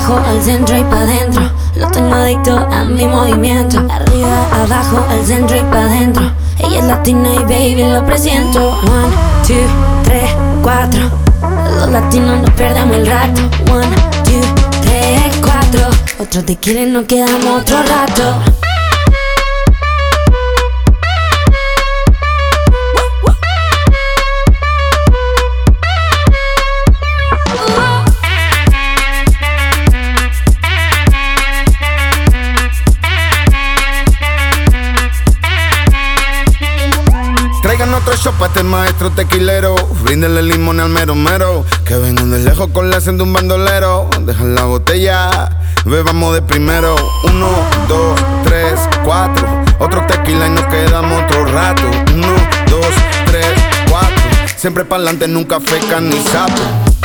abajo, al centro y pa' dentro. Lo tengo adicto a mi movimiento. Arriba, abajo, al centro y pa' dentro. Ella es latina y baby lo presiento. 1, 2, 3, 4. Los latinos no perdamos el rato. 1, 2, 3, 4. Otro tequila y nos quedamos otro rato. Traigan otro shot pa' este maestro tequilero. Bríndenle limón al mero mero. Que vengan de lejos con la acción de un bandolero. Dejan la botella, bebamos de primero. 1, 2, 3, 4. Otro tequila y nos quedamos otro rato. 1, 2, 3, 4. Siempre pa'lante, nunca feca ni sapo.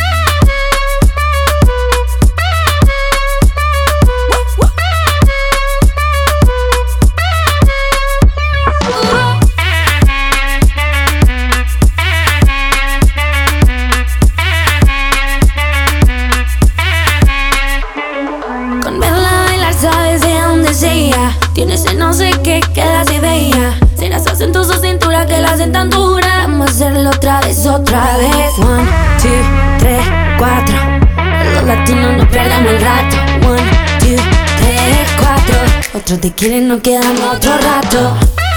Sabes de dónde es ella. Tiene ese no sé qué que la hace bella. Será su acento, su cintura que la hacen tan dura. Vamos a hacerlo otra vez, otra vez. 1, 2, 3, 4. Los latinos no perdamos el rato. 1, 2, 3, 4. Otro tequila y nos quedamos otro rato.